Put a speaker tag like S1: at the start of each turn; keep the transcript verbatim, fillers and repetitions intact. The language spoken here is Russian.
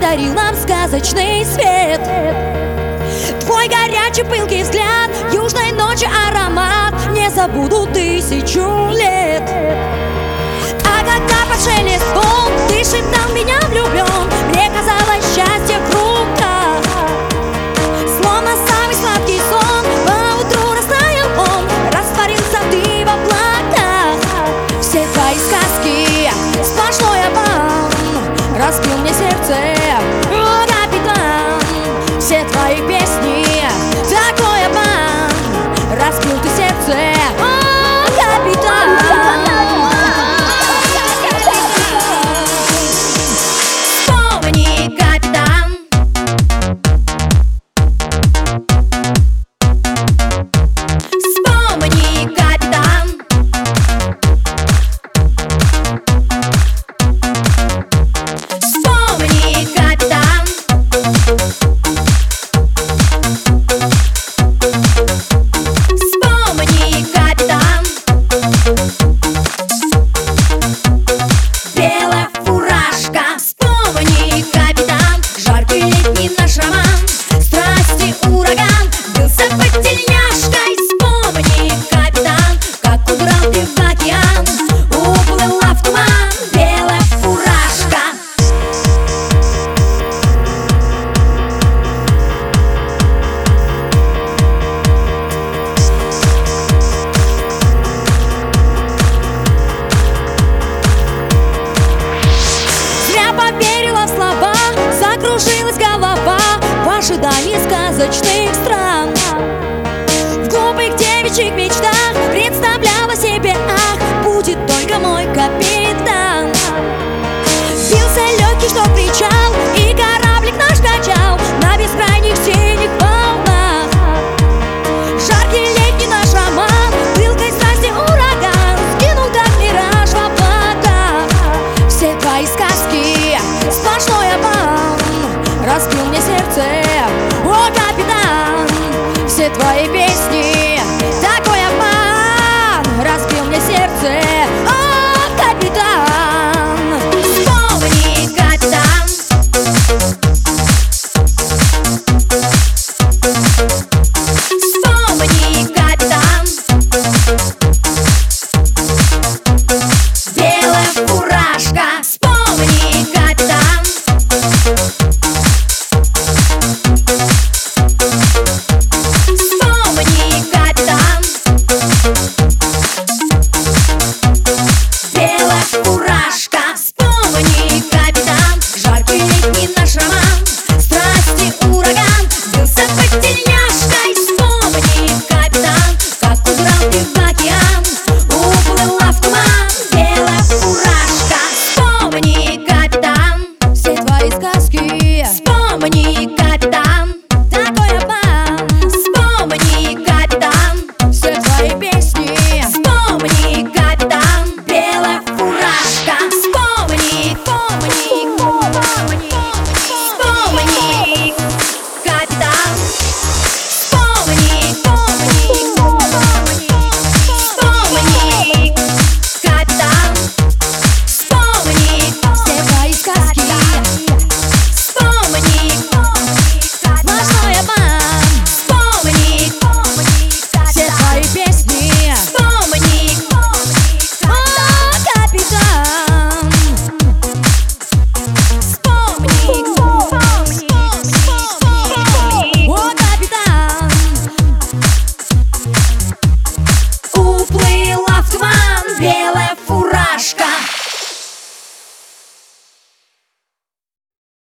S1: подарил нам сказочный свет. Твой горячий пылкий взгляд, южной ночи аромат не забуду тысячу лет. А когда под шелест волн ты шептал меня влюблен, мне казалось счастье в руках, словно самый сладкий сон. Поутру растаял он, растворился ты в облаках. Все твои сказки сплошной обман разбил мне сердце, о, капитан. Все твои песни такой обман разбил ты сердце, о, капитан. Вспомни, капитан. Вспомни, капитан. Вспомни, капитан. Вспомни, капитан. Белая фуражка. Вспомни, капитан. Жаркий летний наш роман, страсти ураган, бился под тельняшкой. Вспомни, капитан, как удрал ты в океан, уплыла в туман. Белая фуражка. Зря поверила в слова, закружилась голова в ожидании сказочных стран. В глупых девичьих мечтах представляла себе, ах, будет только мой капитан. Бился легкий, что кричал, и кораблик наш качал на бескрайних синих волнах. Жаркий летний наш роман, пылкой страсти ураган, скинул как мираж в облаках. Все твои сказки сплошной обман разбил мне сердце, о, капитан. Все твои песни